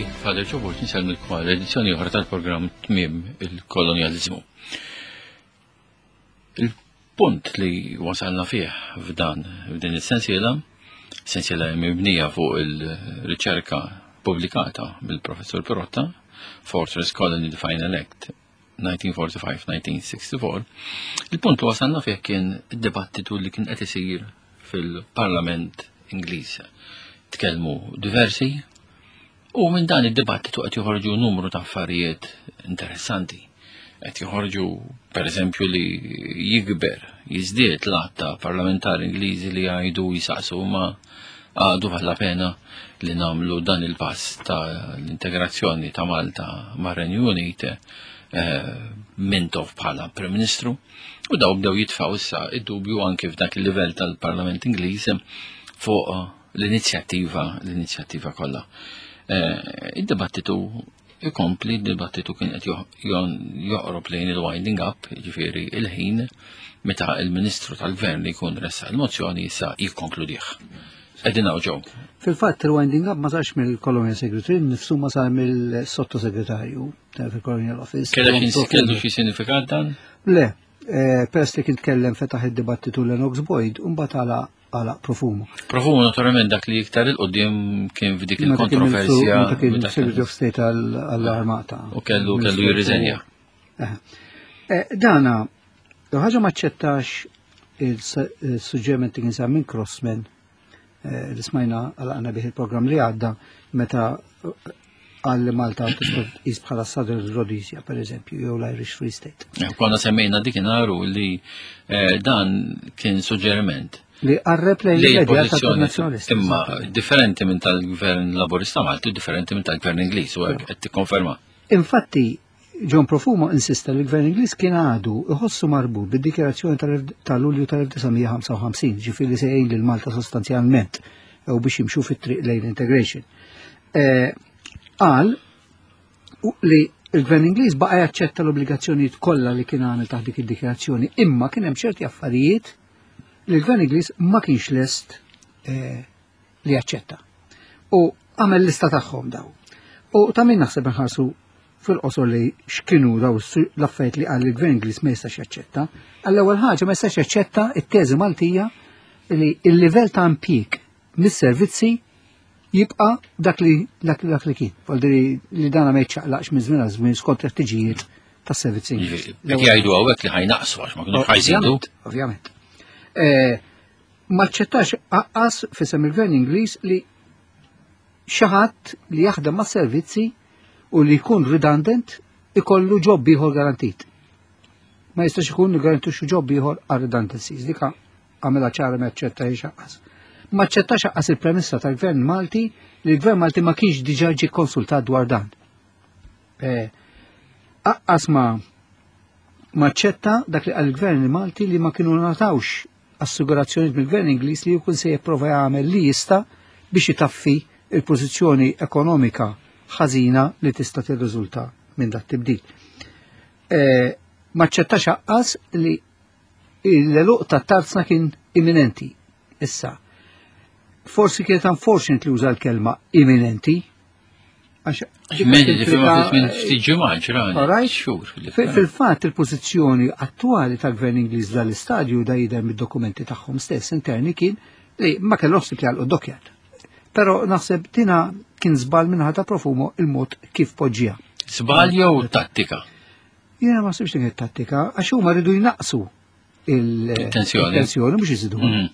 Father Joe Burton sal-milkom l-edizzjoni oħra tal-programm tmiem il-kolonializmu. Il-punt li wasalna fih f'din is-sensiela mibnija fuq il-riċerka pubblikata bil-professor Pirotta, Fortress Colony the Final Act 1945-1964. Il-punt li wasalna fih kien id-dibattitu li kien qed isir fil-Parlament Ingliż. Tkellmu diversi u minn dan id-dibattitu qed joħorġu numru ta' affarijiet interessanti. Qed joħorġu pereżempju li jiżdied l-att ta' parlamentari Ingliżi li jgħidu jisaqsu ma għadu valla pena li nagħmlu dan il-pass ta' l-integrazzjoni ta' Malta mar-Renju Unit mintof bħala Prim Ministru u daw bdew jitfgħu issa id-dubju anke f'dak il-livell tal-Parlament Ingliż fuq l-inizjattiva kollha. Id-dibattitu ikompli, id-dibattitu kien qed joqrob lejn il-winding up, ġifieri il-ħin meta il-Ministru tal-Gvern jkun ressa l-mozzjoni issa jikkonkludih. Qegħdin ġew. Fil-fatt il-winding up ma sarx mill-Colonial Secretary, nifsu ma sar mill-Sottosegretarju fil-Colonial Office. Kellu xi sinifikat dan? Le, peress li kien tkellem fetaħ id-dibattitu Lennox Boyd u mbagħad għala Profumo. Profumo naturalment dak li iktar il-qudiem kien f'dik il-kontroversja. Meta kien Secretary of State għall-Armata. U kellu jirriżenja. Dana, ħaġa ma ċettax il-suġġeriment kien sa minn Crossman li smajna għal-għana bih il-program li għadda meta għalli Malta tista' bħala Southern Rhodesia, per eżempju, jew l-Irish Free State. Konna semmejna dik naru li dan kien suġġeriment li għarreb l-idea tal-nazjonalista. Imma differenti minn tal-Gvern Laburista Malti u differenti minn tal-Gvern Ingliż u qed tikkonferma. Infatti, John Profumo insista li l-Gvern Ingliż kien għadu iħossu marbut bid-dikjarazzjoni tal-Lulju tal-1955, ġifieri se jgħin lil Malta sostanzjalment u biex jimxu fit-triq lejn integration. Qal li il-Gvern Ingliż baqa' jaċċetta l-obbligazzjonijiet kollha li kien għamel taħt dik id-dikjarazzjoni, imma kien hemm ċerti affarijiet li l-Gvern Ingliż ma kienx lest li jaċċetta. U għamel lista tagħhom daw. U ta' min naħseb nħarsu fil-qosor li x'kienu daw l-affarijiet li qal il-Gvern Ingliż ma jistax jaċċetta. Għall-ewwel ħaġa ma jistax jaċċetta it-teżi Maltija li l-livell ta' impjieg mis-servizzi jibqa' dak li kien. Foldi li dana ma jċaqlaqx minn żmien għal żmien skont ħtiġijiet tas-servizzi. Qed jgħidu hawnhekk li ħajnaqsu għax ma kinux ħajżidu. Ovvjament. Ma ċettax aqqas fisem il-Gvern Ingliż li xi ħadd li jaħdem ma' servizzi u li jkun redundant ikollu ġobb ieħor garantit. Ma jistax ikun garantixxu ġobb ieħor għal redundancies. Dik għamilha ċara ma ċettax aqqas. Ma ċettax aqqas il-premessa tal-Gvern Malti li l-Gvern Malti ma kienx diġà ġie konsultat dwar dan. Aqqas ma ċetta dak li għal-Gvern Malti li ma kienu natawx assigurazzjoni mill-Gvern Ingliż li jkun se jipprova jagħmel li jista' biex itaffi il-pożizzjoni ekonomika ħażina li tista' tirriżulta minn dak tibdil. Ma ċettax aqqas li l-eluq tat-tarzna kien imminenti. Issa, forsi kienet unfortunate li uża l-kelma imminenti. Fil-fatt il-pożizzjoni attwali tal-Gvern Ingliż dal-istadju da jidher mid-dokumenti tagħhom stess interni kien li ma kellhomx li jgħalqu d-dokjat. Però naħseb tina kien żball minn ħadd Profumo il-mod kif poġġiha. Żball jew tattika? Jiena ma sibx dik tattika għax huma rridu jnaqsu il-tensjoni biex iżiduha.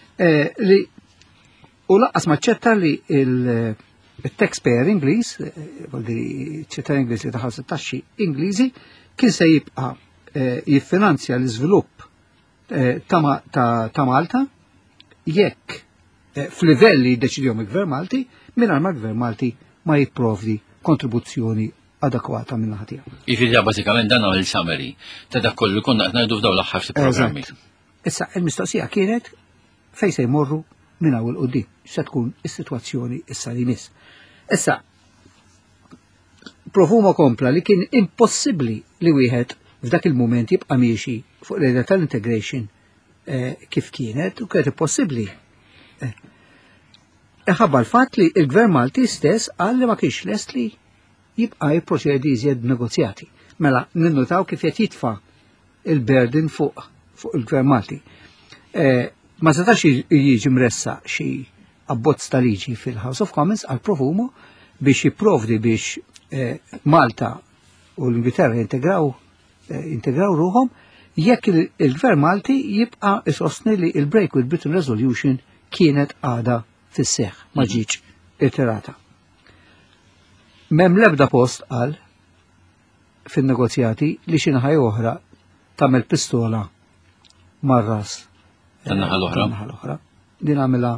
U laqqas ma ċetta li il-taxpayer Ingliż, ċittadin Ingliż li daħal 16 Ingliżi, kien se jibqa' jiffinanzja l-iżvilupp ta' Malta jekk f'livelli jiddeċidihom il-Gvern Malti mingħajr ma l-Gvern Malti ma jipprovdi kontribuzzjoni adekwata minn naħa tiegħu. Jiġifieri bażikament dan il summary ta' dak kollu konna qed ngħidu f'dawn l-aħħar programmi. Issa il-mistoqsija kienet fejn se jmorru minn hawn il-qudiem, se tkun is-sitwazzjoni issa li miss. Issa Profumo kompla li kien impossibbli li wieħed f'dak il-mument jibqa' miexi fuq l-idea tal-integration kif kienet u kienet impossibbli. Ħabba l-fatt li il-Gvern Malti stess qal li ma kienx lest li jibqa' jipproċedi iżjed negozjati. Mela ninnutaw kif qed jitfa' il-burden fuq il-Gvern Malti. Ma setax jiġi mressa xi abbozz ta' liġi fil-House of Commons għal profumo biex jipprovdi biex Malta u l-Ingilterra integraw ruhom jekk il-Gvern Malti jibqa' isostni li il-break with Britain Resolution kienet għada fis-seħħ ma ġietx itterata. M'hemm l-ebda post qal fin-negozjati li xi naħa oħra tagħmel pistola mar-ras tan-naħa l-oħra. Din għamilha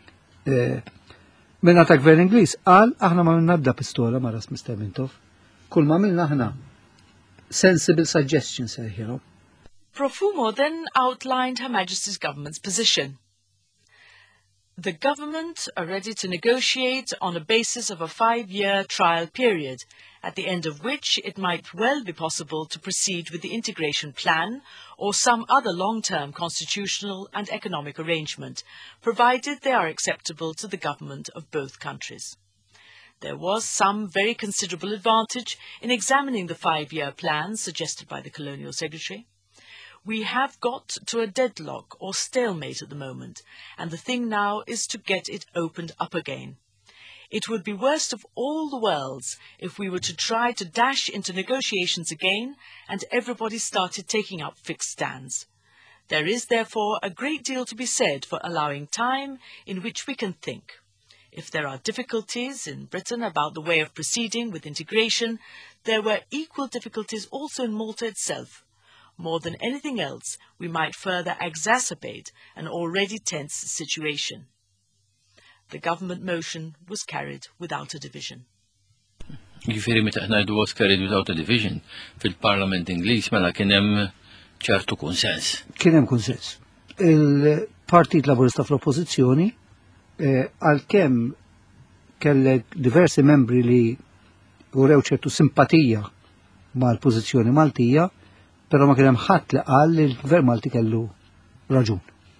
minna ta' Gvern Ingliż qal aħna ma nabda pistola mar-ras Mr. Mintoff. Kull ma milna aħna sensible suggestions here. Profumo then outlined Her Majesty's government's position. The government are ready to negotiate on a basis of a 5-year trial period, at the end of which it might well be possible to proceed with the integration plan or some other long-term constitutional and economic arrangement, provided they are acceptable to the government of both countries. There was some very considerable advantage in examining the 5-year plan suggested by the Colonial Secretary. We have got to a deadlock or stalemate at the moment, and the thing now is to get it opened up again. It would be worst of all the worlds if we were to try to dash into negotiations again and everybody started taking up fixed stands. There is therefore a great deal to be said for allowing time in which we can think. If there are difficulties in Britain about the way of proceeding with integration, there were equal difficulties also in Malta itself. More than anything else, we might further exacerbate an already tense situation. The government motion was carried without a division. Jifieri meta ngħidu was carried without a division fil-Parlament Ingliż mela kien hemm ċertu kunsens. Kien hemm kunsens. Il-Partit Laburista fl-Oppożizzjoni għalkemm kellek diversi membri li urew ċertu simpatija mal-pożizzjoni Maltija, però ma kien hemm ħadd li qal li l-Gvern Malti kellu raġun.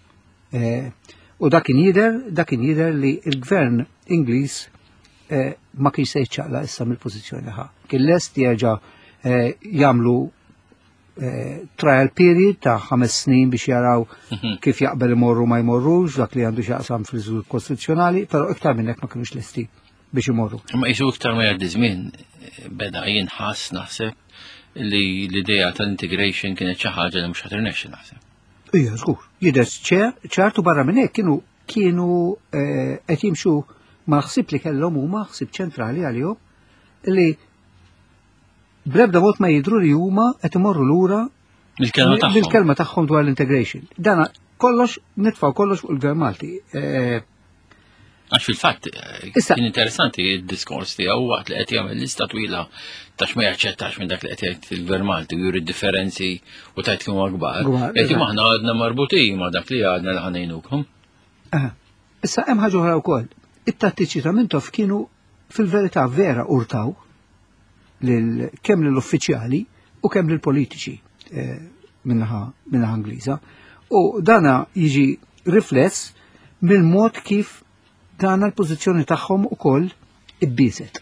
U dak kien jidher li l-Gvern Ingliż ma kienx se jiċċaqla issa mill-pożizzjoni ħa. Kien lest jerġa' jagħmlu trial period ta' 5 snin biex jaraw kif jaqbel imorru ma jmorrux, dak li għandu x'jaqsam fl-iżvilupp kostituzzjonali, però iktar minn hekk ma kinux lesti biex imorru. Ma jisu iktar ma jgħaddi żmien beda jinħass naħseb li l-idea tal-integration kienet xi ħaġa li mhux ħatirnexxi naħseb. Ija, żgur. Jidher ċertu barra minn hekk kienu qed jimxu ma' ħsieb li kellhom huma ħsieb ċentrali għalihom li bl-ebda mod ma jidhru li huma qed imorru lura bil-kelma tagħhom dwar l-integration. Dana kollox nitfgħu kollox fuq il-Gvern Malti. Għax fil-fatt kien interessanti d-diskors tiegħu waqt li qed jagħmel lista twila ta' x'ma jaċċettax minn dak li qed jgħid fil-Gvern Malti u juri differenzi u tajt kienu akbar. Jekk aħna għadna marbutin ma' dak li għadna li ħanejnukhom. Issa hemm ħaġa oħra wkoll. It-tattiċi ta' Mintoff kienu fil-verità vera urtaw kemm lill-uffiċjali u kemm lill-politiċi minnaħa Ingliża. U dana jiġi rifless mill-mod kif dana l-pożizzjoni tagħhom ukoll ibbiset.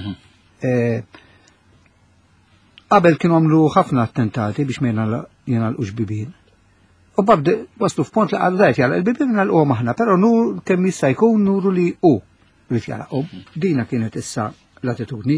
Qabel kienu għamlu ħafna attentati biex ma jingħalqux bibien. U babda waslu f'pont li qalu dajt jagħlaq il-bibien nagħlquhom aħna, però nur kemm jista' jkun nuru li rrid jalaqhom. Dina kienet issa l-attitudni.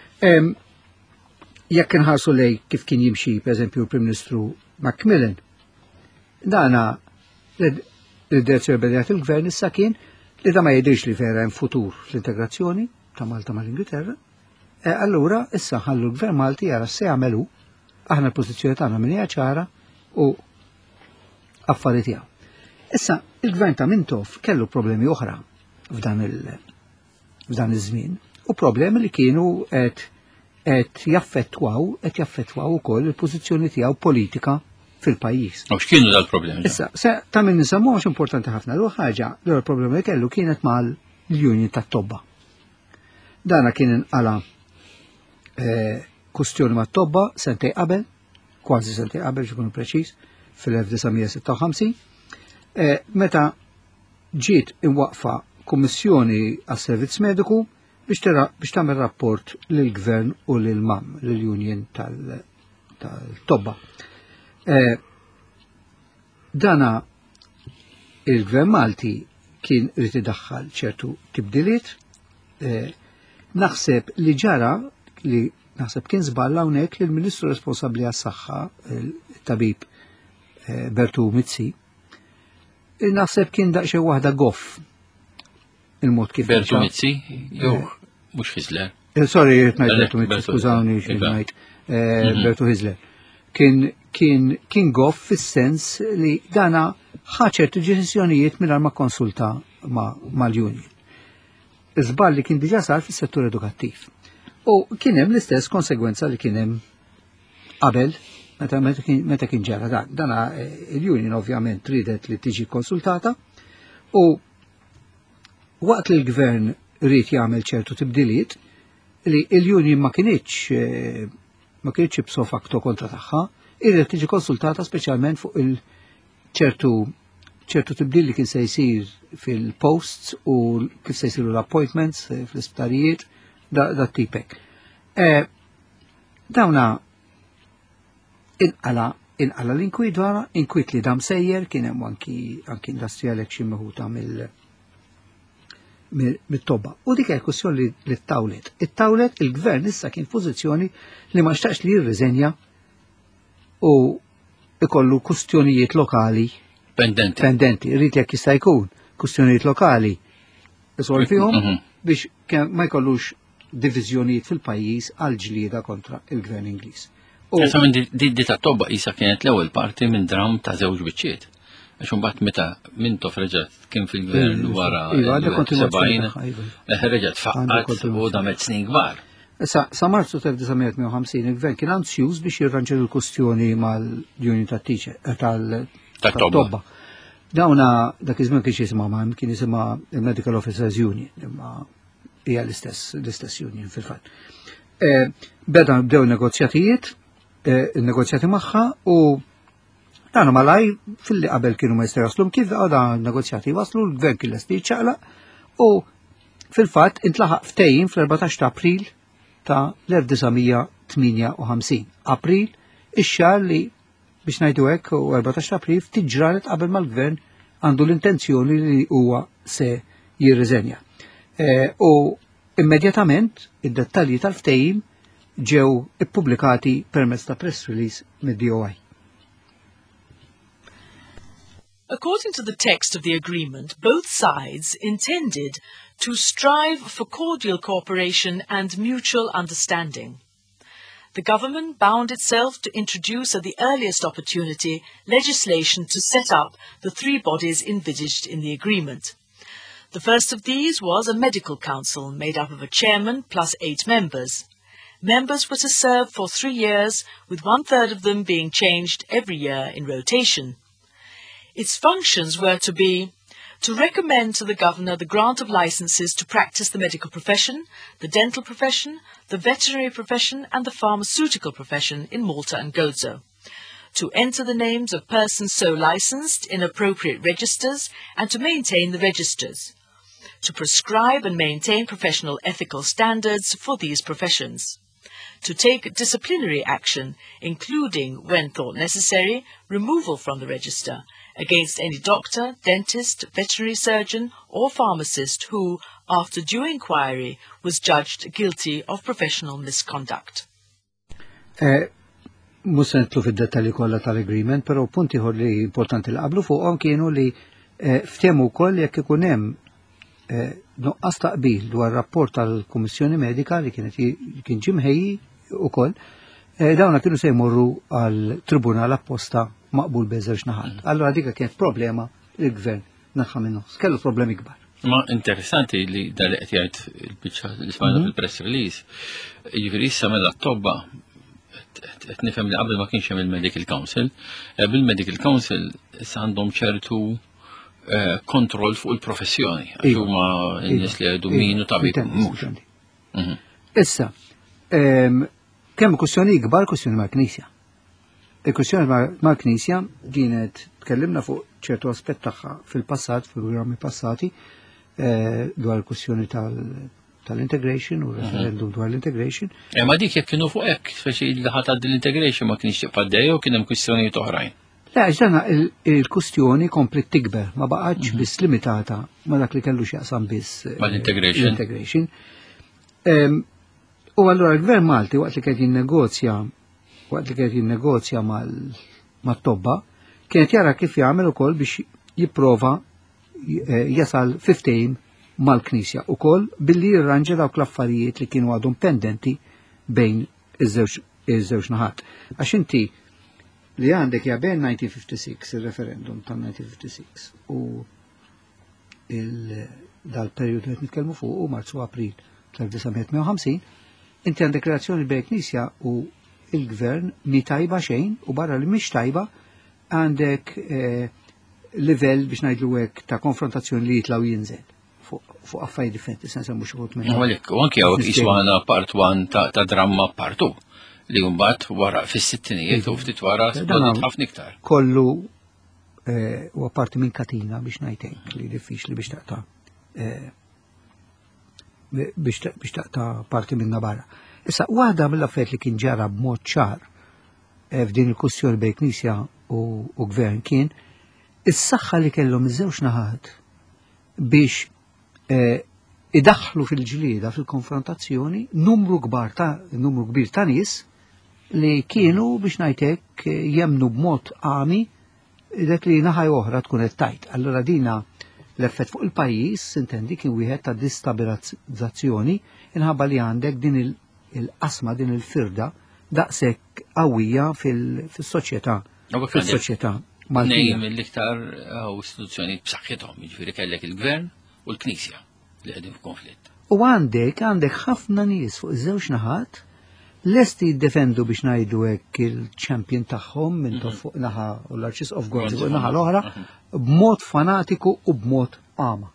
Jekk inħarsu lej kif kien jimxi pereżempju l-Prim Ministru Macmillan, dana l-direzzjoni bedjat il-Gvern issa kien li da ma jidhirx li vera hemm futur fl-integrazzjoni ta' Malta mal-Ingilterra. Allura issa ħallu l-Gvern Malti jara se jagħmelu aħna l-pożizzjoni tagħna minn hija ċara u affarijiet tiegħu. Issa il-Gvern ta' Mintoff kellu problemi oħra f'dan iż-żmien u problemi li kienu qed jaffettwaw ukoll il-pożizzjoni tiegħu politika fil-pajjiż. U x'kienu dal-problemi? Issa, ta' minn nisemmu għax importanti ħafna l ħaġa l-problema li kellu kienet mal-Union tat-Tobba. Dana kien inqala kustjoni mat-Tobba sentej qabel, kważi sentej qabel x'ikunu preċiż, fil-1956, meta ġiet imwaqfa kummissjoni għas-servizz mediku biex tagħmel rapport lill-gvern u lill-MAM, lill-Union tal-Tobba. Dana il-gvern Malti kien rrid idaħħal ċertu tibdiliet. Naħseb li ġara li naħseb kien żball hawnhekk li l-Ministru responsabbli għas-saħħa, il-tabib Bertu Mizzi, naħseb kien daqsxejn waħda goff il-mod kif Bertu Mizzi, jew mhux Hizler. Sorry, Bertu Mizzi, skużawni x'ngħid. Bertu Hizler. Kien goff fis-sens li dana ħaċertu deċiżjonijiet mingħajr ma konsulta mal-Union. Iżball li kien diġà sar fis-settur edukattiv. U kien hemm l-istess konsegwenza li kien hemm qabel meta kien ġara dan. Dana il-Union ovvjament ridet li tiġi konsultata u waqt li l-gvern rrid jagħmel ċertu tibdiliet li l-Union ma kienitx b'so facto kontra tagħha, irrid tiġi konsultata speċjalment fuq ċertu tibdil li kien se jsir fil-posts u kif se jsiru l-appointments fl-isptarijiet da tipek. Dawna inqala l-inkwit dwar, inkwit li dam sejjer kien hemm anki industrial action meħuta mit-Tobba. U dik hija kwestjoni li ttawlet. It-tawlet il-gvern issa kien f'pożizzjoni li ma xtaqx li jirriżenja u ikollu kustjonijiet lokali pendenti. Rrit jekk jista' jkun kustjonijiet lokali isolvihom biex ma jkollux diviżjonijiet fil-pajjiż għal ġlieda kontra il-gvern Ingliż. Issa di ta' Tobba isa kienet l-ewwel parti minn dram ta' żewġ biċċiet. Għax imbagħad meta Mintoff reġgħet kien fil-gvern wara 70 reġgħet faqqat u damet snin kbar. Sa Marzu 1950 il-gvern kien anzjuż biex jirranġel il-kustjoni mal-Union tal-Tobba. Dawna dak iż-żmien kien jisimha MAM, kien jisimha il-Medical Officers Union, imma hija l-istess union fil-fatt. Bdew negozjati magħha u dan malaj fil-li qabel kienu ma jistgħu jaslu kif dan negozjati waslu l-gvern kien lest jiċċaqlaq u fil-fatt intlaħaq ftehim fl-14 ta' April ta' l-1958. April ix-xahar li biex ngħidu hekk u 14 April ftit ġranet qabel mal-gvern għandu l-intenzjoni li huwa se jirriżenja. U immedjatament id-dettalji tal-ftehim ġew ippubblikati permezz ta' press release mid-DOI. According to the text of the agreement, both sides intended to strive for cordial cooperation and mutual understanding. The government bound itself to introduce at the earliest opportunity legislation to set up the three bodies envisaged in the agreement. The first of these was a medical council made up of a chairman plus 8 members. Members were to serve for 3 years, with 1/3 of them being changed every year in rotation. Its functions were to be to recommend to the governor the grant of licenses to practice the medical profession, the dental profession, the veterinary profession and the pharmaceutical profession in Malta and Gozo, to enter the names of persons so licensed in appropriate registers and to maintain the registers, to prescribe and maintain professional ethical standards for these professions, to take disciplinary action, including, when thought necessary, removal from the register, against any doctor, dentist, veterinary surgeon or pharmacist who, after due inquiry, was judged guilty of professional misconduct. Musa nitlu fid-dettalji kollha tal-agreement, però punti li importanti li qablu fuqhom kienu li ftehmu wkoll jekk ikun hemm nuqqas taqbil dwar rapport tal-Kummissjoni Medika li kien ġimħejji ukoll, dawna kienu se jmorru għal tribunal apposta maqbul beżewġ naħat. Allora dika kienet problema il-gvern naħħa minnu. Kellu problemi kbar. Ma interessanti li dal qed jgħid il-biċċa li smajna fil-press release. Jiġifieri issa mela Tobba qed nifhem li qabel ma kienx hemm il-Medical Council. Bil-Medical Council issa għandhom ċertu kontroll fuq il-professjoni. Huma n-nies li jgħidu min u tabib mhux. Issa, kemm kwestjoni kbar kwestjoni mal-Knisja. Il-kwestjoni mal-Knisja kienet tkellimna fuq ċertu aspett tagħha fil-passat, fil-programmi passati, dwar il-kwestjoni tal-integration u referendum dwar l-integration. Ma dik jekk kienu fuq hekk, speċi li ħadd l-integration ma kienx tibqa' dejja u kien hemm kwistjonijiet oħrajn. Le, ġdana il-kustjoni komplet tikber, ma baqgħetx biss limitata ma dak li kellu x'jaqsam biss l-integration. U allura l-Gvern Malti waqt li kien jinnegozja mat-tobba, kienet jara kif jagħmel ukoll biex jipprova jasal 15 mal-Knisja ukoll billi jirranġa dawk l-affarijiet li kienu għadhom pendenti bejn iż-żewġ naħat. Għax inti li għandek ja bejn 1956, il-referendum tal-1956 u dal-periodu li nitkellmu fuq u Marzu April tal-1950, inti għandek relazzjoni bejn Knisja u il-Gvern mi tajba xejn u barra li mhix tajba għandek livell biex ngħidlu hekk ta' konfrontazzjoni li jitlaw jinżel fuq affarijiet differenti sensa mhux uħud minn. U anke hawnhekk iswana part 1 ta' dramma part 2 li mbagħad wara fis-sittinijiet u ftit wara splodit ħafna iktar. Kollu huwa parti minn katina biex ngħidlek li diffiċli biex taqta' parti minna barra. Issa waħda mill-affarijiet li kien ġara b'mod ċar f'din il-kwistjoni bejn Knisja u Gvern kien is-saħħa li kellhom iż-żewġ naħat biex idaħħlu fil-ġlieda fil-konfrontazzjoni numru kbir ta' nies li kienu biex ngħidlek jemnu b'mod għami dak li naħa oħra tkun qed tajt. Allura dina l-effett fuq il-pajjiż intendi kien wieħed ta' distabilizzazzjoni inħabba li għandek din il-qasma din il-firda daqshekk qawwija fis-soċjetà. Fis-soċjetà Maltija. Mill-iktar istituzzjoni b'saħħithom, jiġifieri kellek il-Gvern u l-Knisja li qegħdin f'konflitt. U għandek ħafna nies fuq iż-żewġ naħat lesti jiddefendu biex ngħidu hekk il-champion tagħhom minn fuq naħa u l-Archis of God fuq naħa l-oħra b'mod fanatiku u b'mod għama.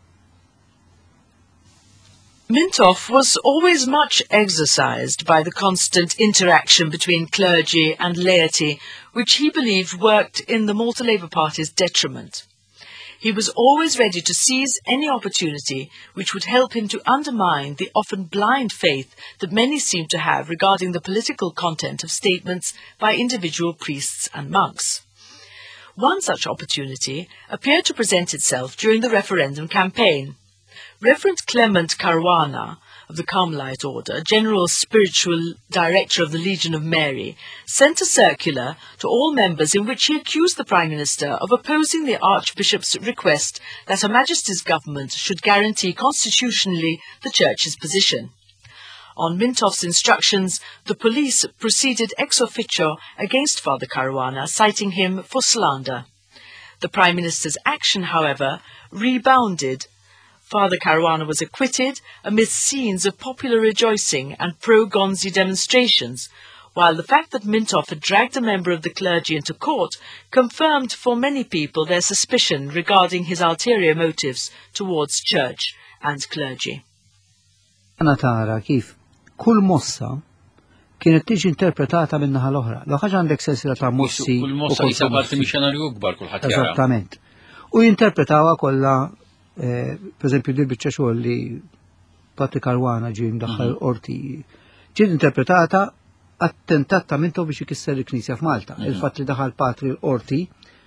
Mintoff was always much exercised by the constant interaction between clergy and laity, which he believed worked in the Malta Labour Party's detriment. He was always ready to seize any opportunity which would help him to undermine the often blind faith that many seem to have regarding the political content of statements by individual priests and monks. One such opportunity appeared to present itself during the referendum campaign. Reverend Clement Caruana of the Carmelite Order, General Spiritual Director of the Legion of Mary, sent a circular to all members in which he accused the Prime Minister of opposing the Archbishop's request that Her Majesty's government should guarantee constitutionally the Church's position. On Mintoff's instructions, the police proceeded ex officio against Father Caruana, citing him for slander. The Prime Minister's action, however, rebounded. Father Caruana was acquitted amidst scenes of popular rejoicing and pro-Gonzi demonstrations, while the fact that Mintoff had dragged a member of the clergy into court confirmed for many people their suspicion regarding his ulterior motives towards church and clergy. Ana tara kif kull mossa kienet tiġi interpretata min-naħa l-oħra. L-ħaġa għandek sensila ta' mossi. Kull mossa jisa parti mixxanarju kbar kulħadd jara. Eżattament. U jinterpretawa kollha per esempio dil biċċa xogħol li Patti Caruana ġie mdaħħal qorti ġiet interpretata attentat ta' Mintoff biex ikisser il-Knisja f'Malta. Il-fatt li daħal Patri l-qorti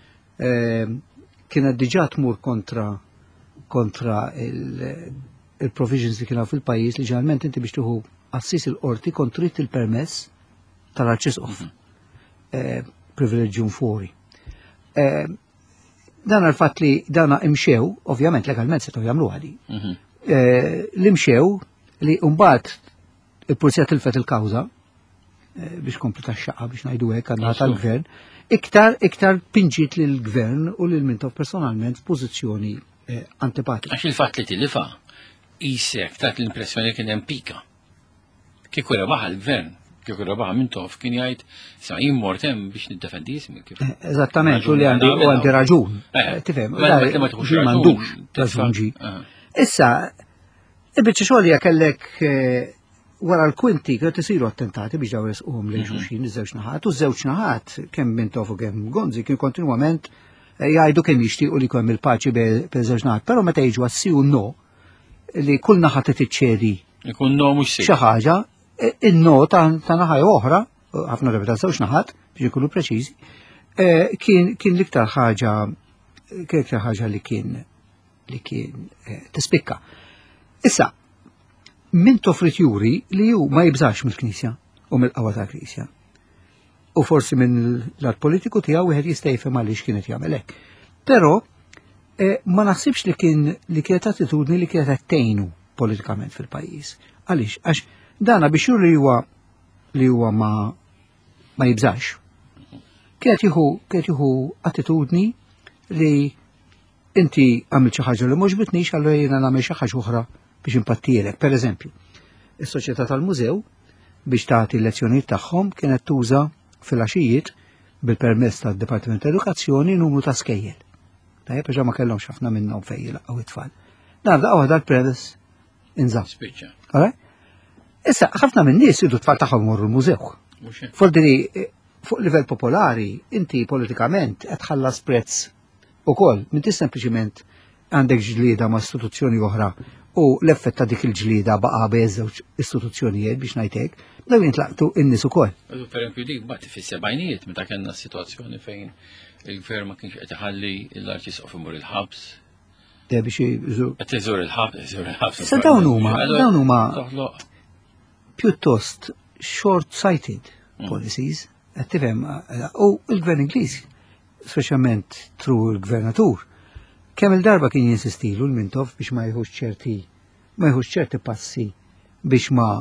kienet diġà tmur kontra il-provisions li kienu fil-pajjiż li ġeneralment inti biex tieħu assis il-qorti kont trid il-permess tal-Arċisqof. Privileġġjun fuori. Dan għal-fatt li dana imxew, ovvjament legalment setgħu jagħmlu għadi. L-imxew li mbagħad il-pulizija tilfet il-kawża biex komplu tax-xaqqa biex ngħidu hekk għandha tal-gvern, iktar pinġiet lill-gvern u lil Mintoff personalment f'pożizzjoni antipatika. Għax il-fatt li tilifa isek tat l-impressjoni kien hemm pika. Kieku rebaħ il-gvern, kieku rebaħ Mintoff kien jgħid sa jien mort hemm biex niddefendi ismi. Eżattament, u li għandi raġun. Tifhem, ma m'għandux raġun ġi. Issa, il-biċċa xogħol hija kellek wara l-kwinti kienu isiru attentati biex daw resquhom lejn xulxin iż-żewġ naħat, u ż-żewġ naħat kemm Mintoff u kemm Gonzi kienu kontinwament jgħidu kemm jixtiequ li jkun il-paċi b'żewġ naħat, però meta jiġu għassi u no li kull naħa tiċċedi Ikun no mhux xi ħaġa, in-no ta' naħa oħra, ħafna drabi ta' żewġ naħat biex ikunu preċiżi, kien l-iktar ħaġa li kien tispikka. Issa, min toffrit juri li ju ma jibżax mill-Knisja u mill-qawwa tal-Knisja. U forsi minn l-art politiku tiegħu wieħed jista' jifhem għaliex kienet jagħmel hekk. Però ma naħsibx li kienet attitudni li kienet tgħinu politikament fil-pajjiż. Għaliex? Għax dana biex juri li huwa ma jibżax. Kienet jieħu attitudni li inti għamil xi ħaġa li mhux bitnix, allura jiena nagħmel xi ħaġa oħra biex impattielek. Pereżempju, is-Soċjetà tal-Mużew biex tagħti l-lezzjonijiet tagħhom kienet tuża fil-għaxijiet bil-permess tad-Dipartiment ta' Edukazzjoni numru ta' skejjel. Tajjeb għax ma kellhomx ħafna minnhom fejn jilaqgħu it-tfal. Nagħda waħda l-permess inżamm. Spiċċa. Issa ħafna min-nies idu t-tfal tagħhom morru l-mużew. Fordi fuq livell popolari inti politikament qed tħallas prezz ukoll, m'inti sempliċiment għandek ġlieda ma' istituzzjoni oħra u l-effett ta' dik il-ġlieda baqa' bejn żewġ istituzzjonijiet biex ngħidlek, daw jintlaqtu in-nies ukoll. Pereżempju dik mbagħad fis-sebgħinijiet meta kellna sitwazzjoni fejn il-gvern ma kienx qed iħalli l-arċisqof imur il-ħabs. Biex qed iżur il-ħabs. Sa dawn huma pjuttost short-sighted policies, qed tifhem, u l-Gvern Ingliż, speċjalment tru l-Gvernatur, kemm il-darba kien jinsistilu l-Mintov biex ma jħux ċerti passi biex ma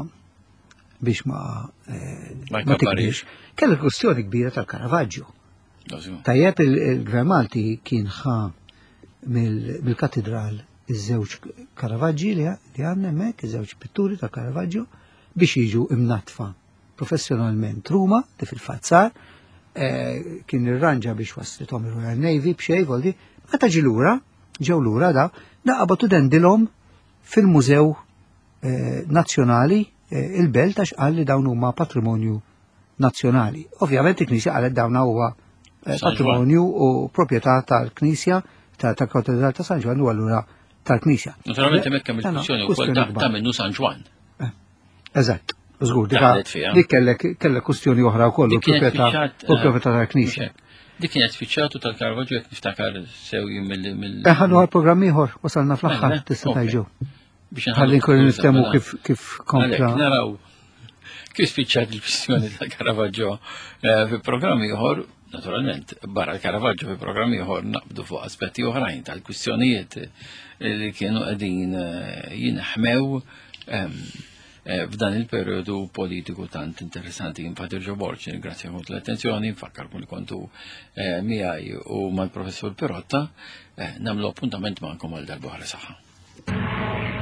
tikbirx. Kellu kwestjoni kbira tal-Caravaggio. Tajjeb il-Gvern Malti kien ħa mill-katedral iż-żewġ Caravaggi li għandna hemmhekk, iż-żewġ pitturi ta' Caravaggio biex jiġu imnatfa professjonalment Ruma li fil-fatt kien irranġa biex waslithom ir-Royal Navy b'xejn voldi. Meta ġew lura naqbatu dendilhom fil-Mużew Nazzjonali il-Belt għax qal li dawn huma patrimonju nazzjonali. Ovvjament il-Knisja qalet dawn huwa patrimonju u proprjetà tal-Knisja tal-Katedral ta' San Ġwan u allura tal-Knisja. Naturalment hemmhekk hemm il-kwistjoni wkoll ta' minnu San Ġwan. Eżatt. Żgur, dik kellek kwistjoni oħra wkoll u proprjetà tal-Knisja. Dik kienet fiċċatu tal-Caravaggio jekk niftakar sewji mill. Ħallu għal programmi ieħor wasalna fl-aħħar tista' tajġu. Ħalli nkunu niftehmu kif kompla. Naraw kif spiċċat il-kwistjoni tal-Caravaggio fi programmi ieħor, naturalment barra l-Caravaggio fi programmi ieħor naqbdu fuq aspetti oħrajn tal-kwistjonijiet li kienu qegħdin jinħmew f'dan il-periodu politiku tant interessanti. Infatti Ġoborġ, ringrazzjak l-attenzjoni, nfakkarkom li kontu miegħi u mal-professur Pirotta, nagħmlu appuntament magħkom għal darba oħra saħħa.